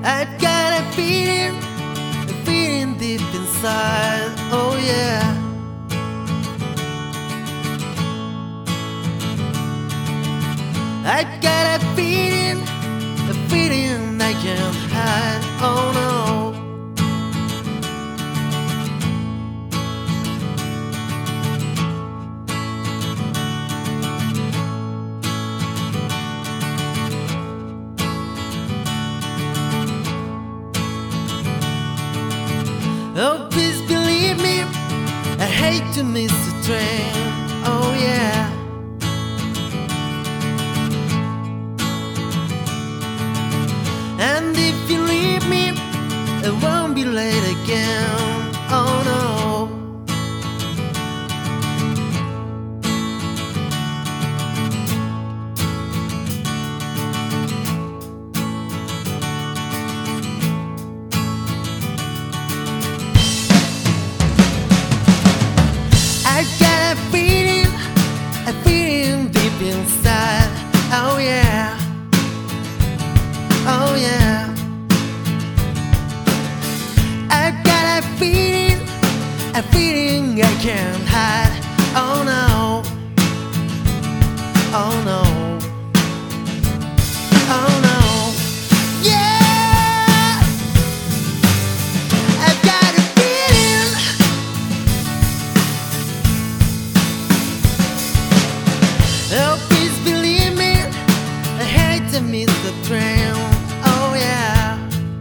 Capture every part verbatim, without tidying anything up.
I've got a feeling, a feeling deep inside, oh yeah. I've got a feeling, a feeling I can't hide, oh no. Oh, please believe me, I hate to miss the train, oh yeah. And if you leave me, it won't be late again, oh no. I got a feeling, a feeling deep inside, oh yeah, oh yeah. I got a feeling, a feeling I can't hide, oh no, oh no, oh no. Yeah, I got a feeling. Oh, please believe me, I hate to miss the train, oh yeah,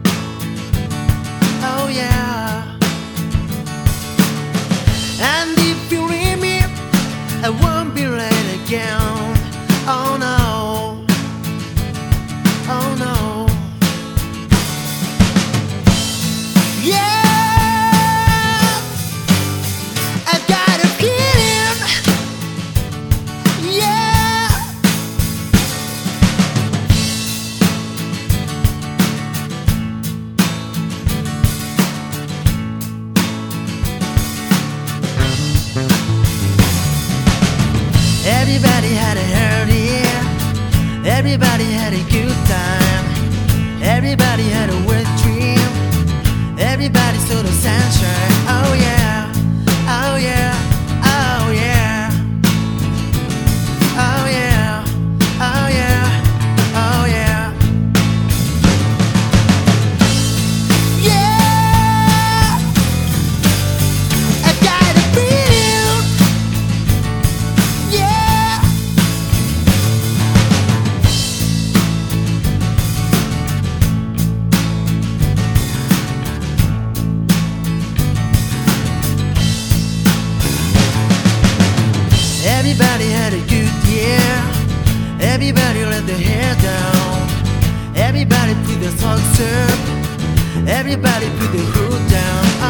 oh yeah. And if you leave me, I won't be late again, oh no, oh no. Yeah, I got a feeling, yeah. Everybody had a hurt, yeah. Everybody had a good time. Everybody had a wet dream. Everybody saw the sunshine, oh yeah, oh yeah, oh yeah, oh yeah, oh yeah, oh yeah. Yeah, I got a feeling, yeah. Everybody had a good year. Everybody let their hair down. Everybody put their socks up. Everybody put their hood down.